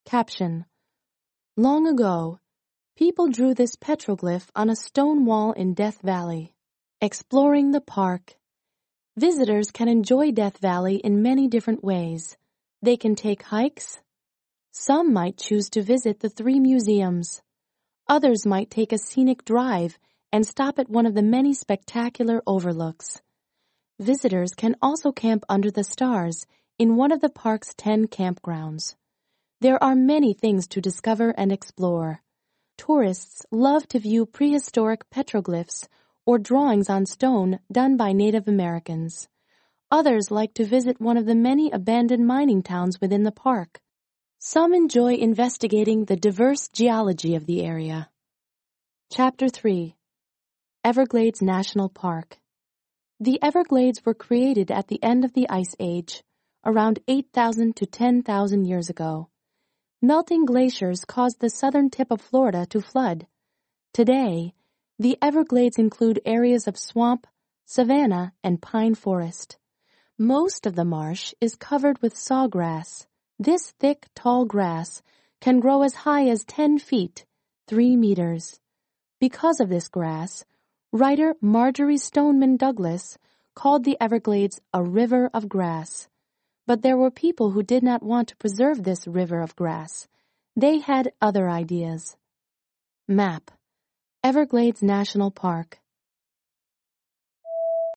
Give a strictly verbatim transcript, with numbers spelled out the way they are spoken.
Caption: Long ago, people drew this petroglyph on a stone wall in Death Valley. Exploring the park. Visitors can enjoy Death Valley in many different ways. They can take hikes. Some might choose to visit the three museums. Others might take a scenic drive and stop at one of the many spectacular overlooks. Visitors can also camp under the stars in one of the park's ten campgrounds. There are many things to discover and explore. Tourists love to view prehistoric petroglyphs or drawings on stone done by Native Americans. Others like to visit one of the many abandoned mining towns within the park. Some enjoy investigating the diverse geology of the area. Chapter three. Everglades National Park. The Everglades were created at the end of the Ice Age, around eight thousand to ten thousand years ago. Melting glaciers caused the southern tip of Florida to flood. Today, the Everglades include areas of swamp, savanna, and pine forest. Most of the marsh is covered with sawgrass. This thick, tall grass can grow as high as ten feet, three meters. Because of this grass, writer Marjorie Stoneman Douglas called the Everglades a river of grass. But there were people who did not want to preserve this river of grass. They had other ideas. Map: Everglades National Park.